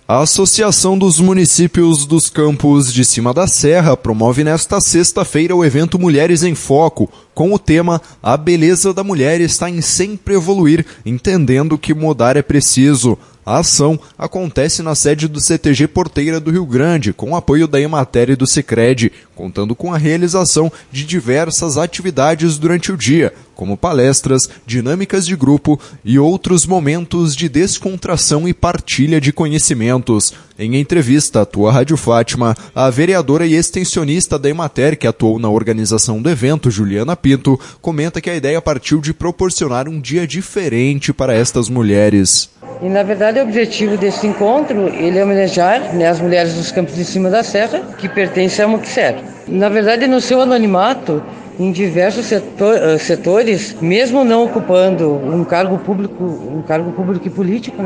A Associação dos Municípios dos Campos de Cima da Serra promove nesta sexta-feira o evento Mulheres em Foco, com o tema A Beleza da Mulher está em sempre evoluir, entendendo que mudar é preciso. A ação acontece na sede do CTG Porteira do Rio Grande, com o apoio da Emater e do Sicredi, contando com a realização de diversas atividades durante o dia, como palestras, dinâmicas de grupo e outros momentos de descontração e partilha de conhecimentos. Em entrevista à Tua Rádio Fátima, a vereadora e extensionista da Emater, que atuou na organização do evento, Juliana Pinto, comenta que a ideia partiu de proporcionar um dia diferente para estas mulheres. E, na verdade, o objetivo desse encontro, ele é homenagear as mulheres dos Campos de Cima da Serra, que pertencem à MUCSER. Na verdade, no seu anonimato, em diversos setores, mesmo não ocupando um cargo público e político,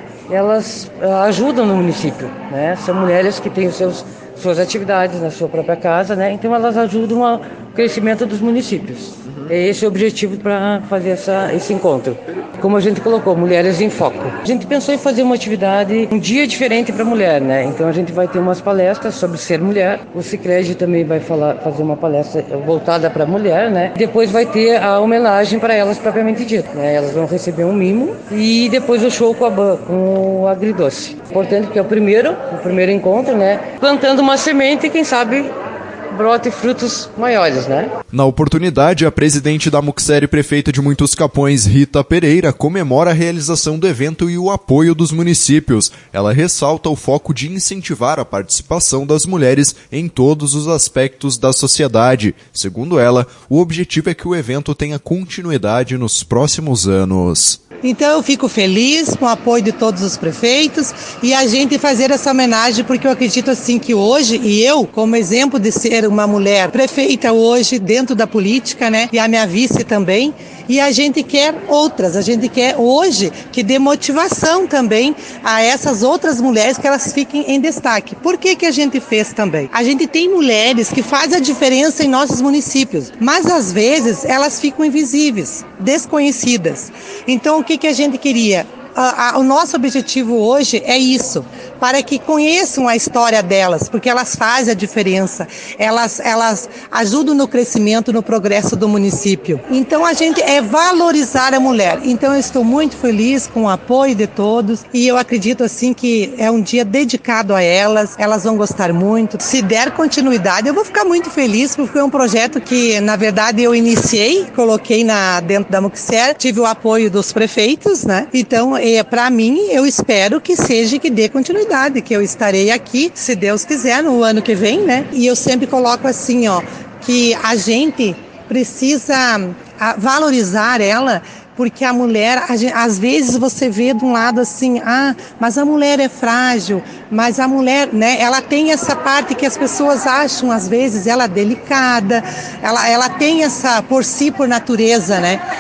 elas ajudam no município. São mulheres que têm suas atividades na sua própria casa, então elas ajudam ao crescimento dos municípios. É esse o objetivo para fazer esse encontro. Como a gente colocou, Mulheres em Foco. A gente pensou em fazer uma atividade, um dia diferente para a mulher, Então a gente vai ter umas palestras sobre ser mulher. O Sicredi também vai fazer uma palestra voltada para a mulher, Depois vai ter a homenagem para elas propriamente dita, Elas vão receber um mimo e depois o show com o agridoce. Importante que é o primeiro encontro, Plantando uma semente e quem sabe brote frutos maiores, Na oportunidade, a presidente da MUCSER e prefeita de Muitos Capões, Rita Pereira, comemora a realização do evento e o apoio dos municípios. Ela ressalta o foco de incentivar a participação das mulheres em todos os aspectos da sociedade. Segundo ela, o objetivo é que o evento tenha continuidade nos próximos anos. Então eu fico feliz com o apoio de todos os prefeitos e a gente fazer essa homenagem, porque eu acredito assim que hoje, e eu, como exemplo de ser uma mulher prefeita hoje dentro da política, e a minha vice também, e a gente quer outras, a gente quer hoje que dê motivação também a essas outras mulheres, que elas fiquem em destaque. Por que a gente fez também? A gente tem mulheres que fazem a diferença em nossos municípios, mas às vezes elas ficam invisíveis, desconhecidas. Então o que a gente queria? O nosso objetivo hoje é isso, para que conheçam a história delas, porque elas fazem a diferença, elas ajudam no crescimento, no progresso do município. Então a gente é valorizar a mulher. Então eu estou muito feliz com o apoio de todos e eu acredito assim que é um dia dedicado a elas vão gostar muito. Se der continuidade, eu vou ficar muito feliz, porque é um projeto que na verdade eu iniciei, coloquei dentro da MUCSER, tive o apoio dos prefeitos, Então para mim, eu espero que dê continuidade, que eu estarei aqui, se Deus quiser, no ano que vem, E eu sempre coloco assim, que a gente precisa valorizar ela, porque a mulher, às vezes você vê de um lado assim, mas a mulher é frágil, mas a mulher, ela tem essa parte que as pessoas acham, às vezes, ela é delicada, ela tem essa, por natureza,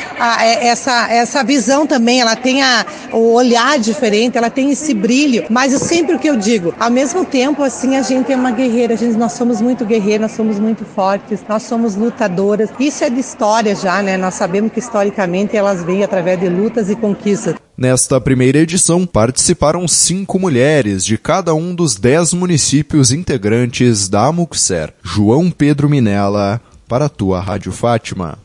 essa visão também, ela tem o olhar diferente, ela tem esse brilho, mas sempre o que eu digo, ao mesmo tempo, assim, a gente é uma guerreira, nós somos muito guerreiras, nós somos muito fortes, nós somos lutadoras, isso é de história já, nós sabemos que historicamente elas vêm através de lutas e conquistas. Nesta primeira edição, participaram 5 mulheres de cada um dos 10 municípios integrantes da MUCSER. João Pedro Minella, para a Tua Rádio Fátima.